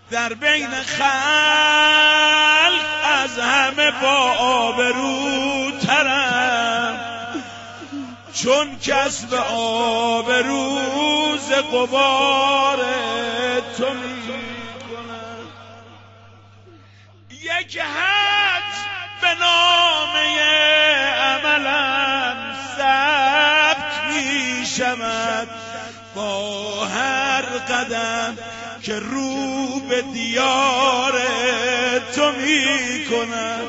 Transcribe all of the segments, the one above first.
در بین خلق از همه با آبروترم، چون کسب آبروز غبار تو میکنم. یک حد به نامه عملم ثبت می شود، با هر قدم که رو به دیار تو می کنم.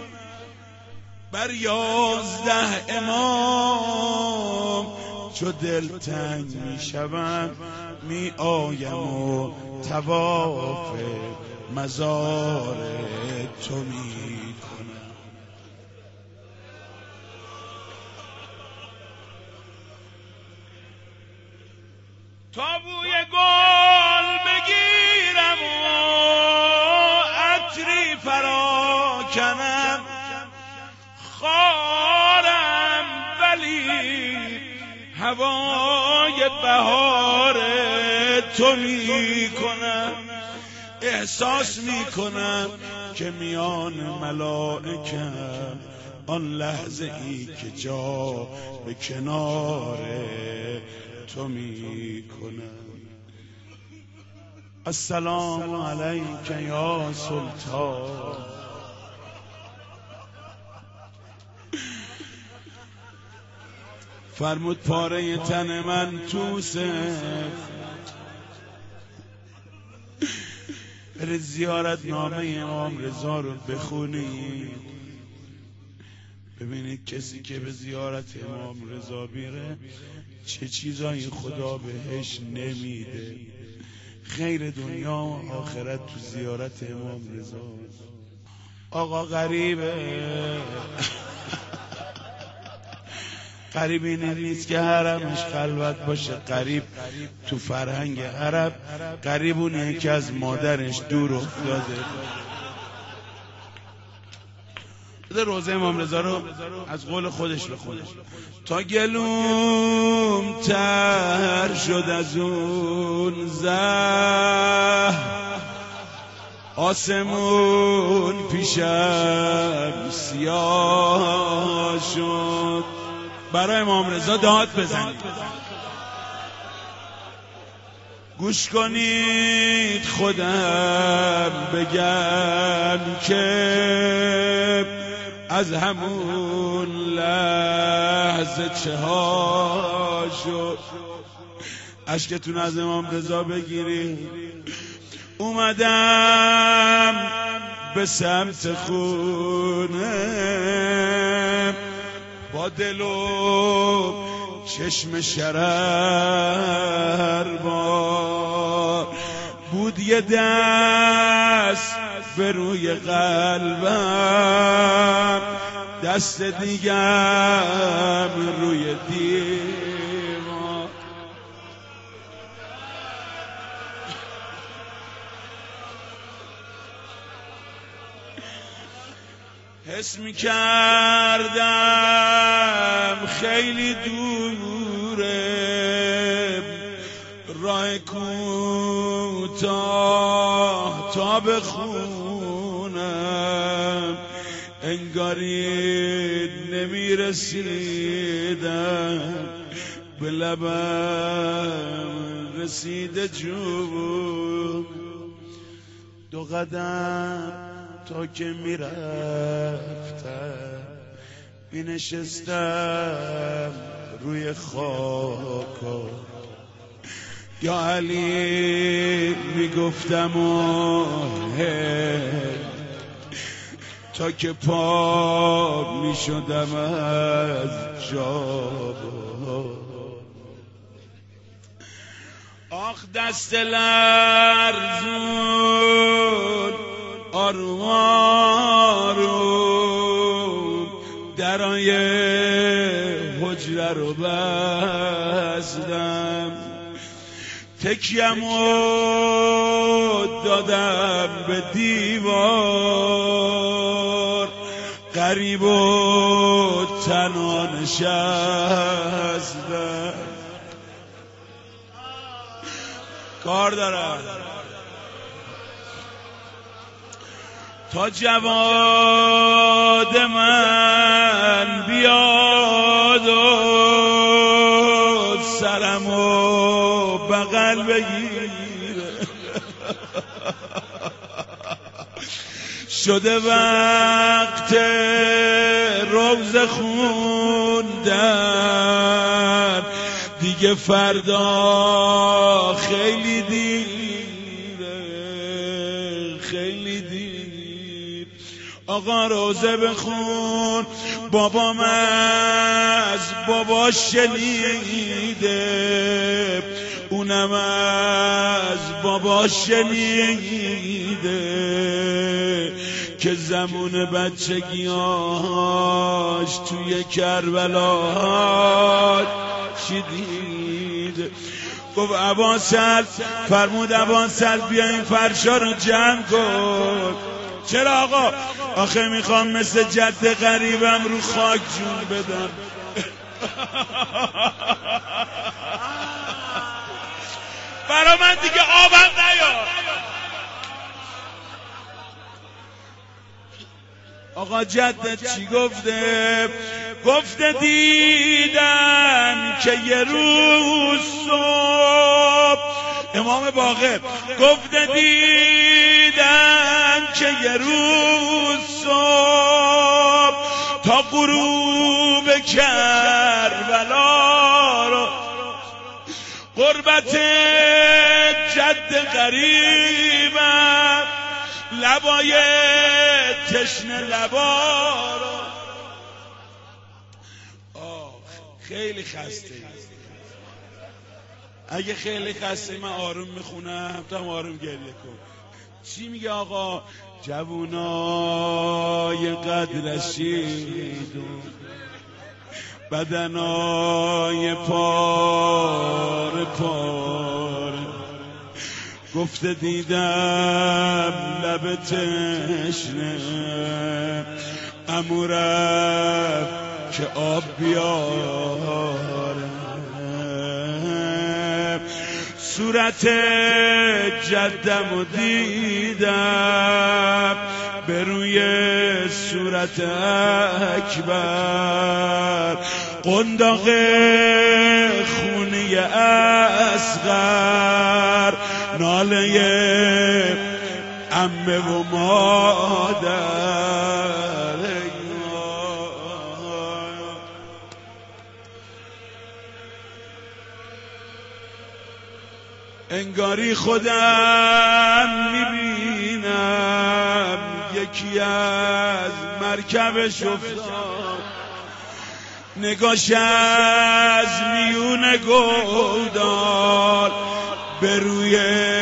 بر 11 امام چو دلتنگ می شوم، می آیم و طواف مزار تو می کنم. تا بوی گل بگیرم و عطری فرا کنم، خارم ولی هوای بهار تو می کنم. احساس می کنم که میان ملائکم آن لحظه ای که جا به کنار تو می کنم. السلام علیک یا سلطان. فرمود پاره تن من توسه، بر زیارت نامه امام رضا رو بخونید، ببینید کسی که به زیارت امام رضا بیره چه چیزایی خدا بهش نمیده. خیر دنیا و آخرت تو زیارت امام رضا. آقا غریبه غریب این نیست که حرمش خلوت باشه، غریب تو فرهنگ عرب غریب اونه که از مادرش دور افتاده. روزه امام رضا رو از قول خودش بخونه. تا گلوم تر شد از اون زهر، آسمون پیشم سیاه شد. برای امام رضا داد بزنید. گوش کنید خودم بگم که از همون لحظه چه ها شد. اشکتون از امام رضا بگیرید. اومدم به سمت خونه با دل و چشم شرر بار، بود یه دست به روی قلبم، دست دیگم روی دیوار. حس می کردم خیلی دوره، راه کوتاه تا به خونم، انگاری نمی رسیدم به لبم رسیده جو. 2 قدم تا که می رفتم می نشستم روی خاکا، یا علی می گفتم و تا که پاک می شدم از جا. آخ دست لرزون آروم آروم درای حجره رو بستم، تکیم و دادم به دیوار، غریب و تنها نشستم. کار دارم تا جواد من بیاد و سرمو بغل بگیره شده وقت روز خوندن دیگه فردا خیلی دیره خیلی دیر آقا روزه بخون بابام از بابا شنیده اونم از بابا شنیده که زمان بچگیاش توی کربلا چی دید گفت اباسل فرمود اباسل بیا این فرشا رو جمع کن چرا آقا آخه میخوام مثل جد غریبم رو خاک جون بدم برا من دیگه آبم نیار آقا جدت چی گفته؟ گفته دیدن که یه روز صبح امام باقر گفته دیدن که یه روز صبح تا غروب کربلا رو قربت جد غریبم لبای تشنه لبا رو خیلی خسته اگه خیلی خسته من آروم میخونم تو هم آروم گریه کن چی میگه آقا جوونای قد رشید بدنای پاره پاره گفته دیدم لب تشنه عمو رفت که آب بیاره صورت جدم دیدم به روی صورت اکبر قنداق خونی اصغر ناله عمه و مادر انگاری خودم میبینم یکی از مرکبش افتاد نگاش از میون گودال به روی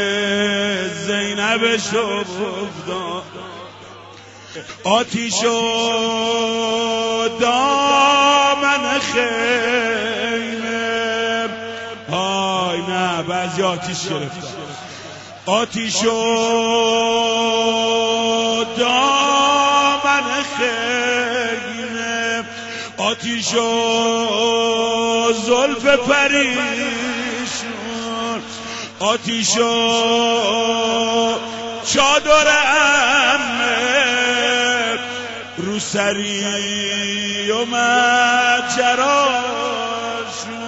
زینبش افتاد آتیش و دامن خیمه های نه بعضی آتیش گرفتن آتیش و دامن خیمه آتیش و زلف پریشون آتیش و چادر عمه رو سری اومد چراشون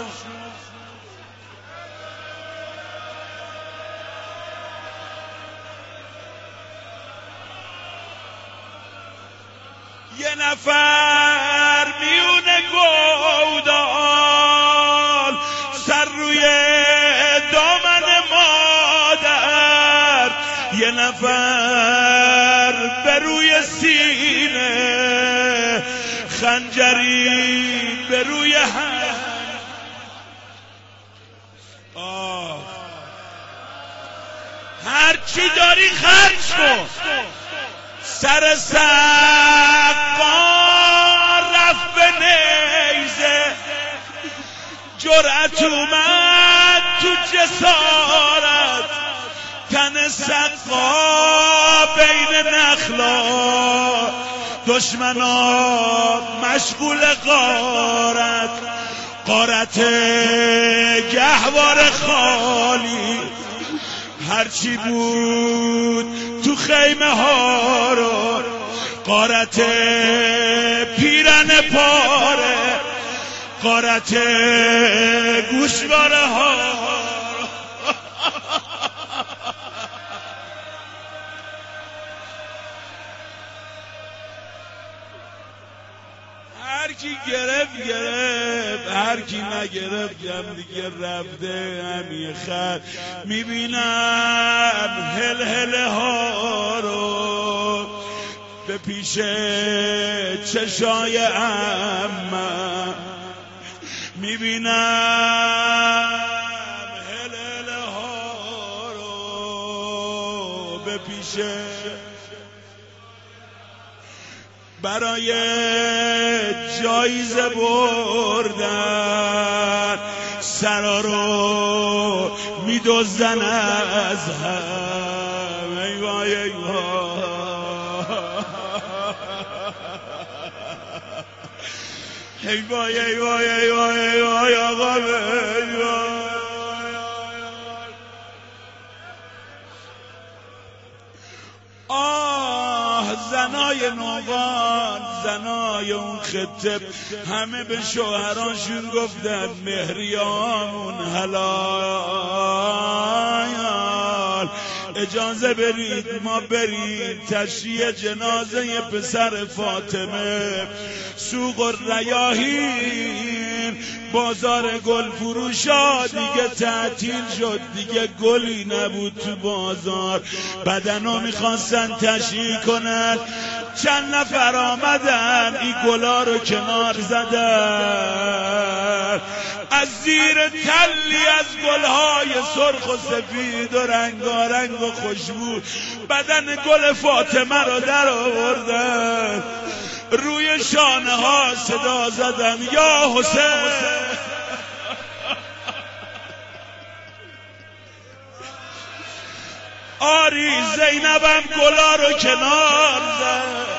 یه نفر میونه گودال سر روی دامن مادر یه نفر به روی سینه خنجری به روی هم هرچی داری خرج کن سر سقا رفت به نیزه جرأت اومد تو جسارت تن سقا بین نخلا دشمنا مشغول غارت غارت گهوار خالی هرچی بود تو خیمه ها رو غارت پیرن پاره، غارت گوشواره ها، هر کی گرفت گرفت، هر کی نگرفتم دیگه رفته همیه خط. میبینم هلهله ها رو به پیش چشای عمم، میبینم هلهله ها رو به پیش، برای جایزه بردن سرا رو میدزدن از هم. ای وای ای وای، ای وای ای وای ای وای ای وای آقا، ای وای. زنای نوغان، زنای اون خطه همه به شوهرانشون گفتن مهریامون حلال، اجازه برید ما برید تشییع جنازه پسر فاطمه. سوق الریاحین، بازار گل فروشا دیگه تعطیل شد، دیگه گلی نبود تو بازار. بدنو میخواستن تشییع کنن، چند نفر آمدن این گلا رو کنار زدن، از زیر تلی از گلهای سرخ و سفید و رنگارنگ و خوشبو بدن گل فاطمه رو در آوردن، روی شانه ها صدا زدن یا حسین. آری زینبم گلا رو کنار زد.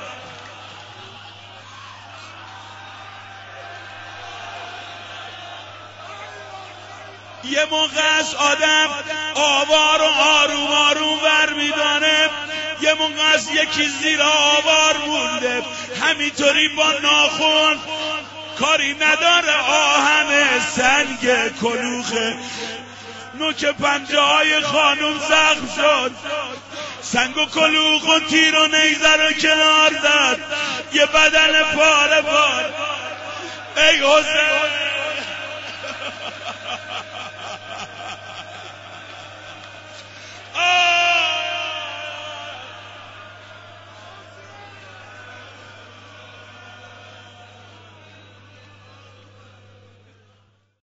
یه موقع از آدم آوار و آروم آروم ور میدانه، یه موقع از یکی زیر آوار مونده، همینطوری با ناخن کاری نداره، آهن سنگ کلوخه، نوک پنجه های خانوم زخم شد، سنگ و کلوخ و تیر و نیزه رو کنار زد، یه بدن پاره پاره. ای حسین